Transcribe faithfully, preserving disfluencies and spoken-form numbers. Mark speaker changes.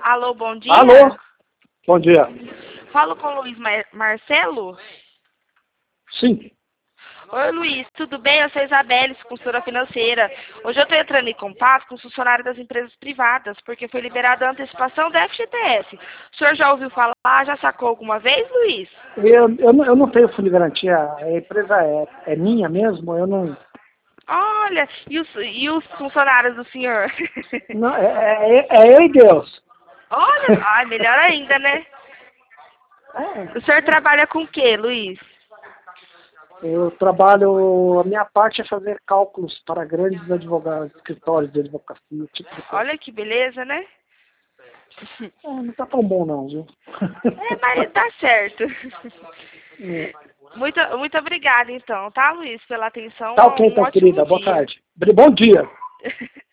Speaker 1: Alô, bom dia.
Speaker 2: Alô, bom dia.
Speaker 1: Falo com o Luiz Mar Marcelo?
Speaker 2: Sim.
Speaker 1: Oi, Luiz, tudo bem? Eu sou Isabelle, consultora financeira. Hoje eu estou entrando em contato com os funcionários das empresas privadas, porque foi liberada a antecipação da F G T S. O senhor já ouviu falar? Já sacou alguma vez, Luiz?
Speaker 2: Eu, eu, não- eu não tenho fundo de garantia, a empresa é, é minha mesmo, eu não...
Speaker 1: Olha, e os, e os funcionários do senhor?
Speaker 2: não é, é, é eu e Deus.
Speaker 1: Olha, ai, melhor ainda, né?
Speaker 2: É,
Speaker 1: O senhor trabalha com o quê, Luiz?
Speaker 2: eu trabalho, a minha parte é fazer cálculos para grandes advogados, escritórios de advocacia, tipo de coisa.
Speaker 1: Olha que beleza, né?
Speaker 2: É, não tá tão bom não, viu?
Speaker 1: É, mas dá certo.
Speaker 2: É.
Speaker 1: Muito, muito obrigada, então, tá, Luiz, pela atenção.
Speaker 2: Tá ok,
Speaker 1: Um
Speaker 2: então,
Speaker 1: ótimo
Speaker 2: querida, boa
Speaker 1: dia.
Speaker 2: tarde. Bom dia.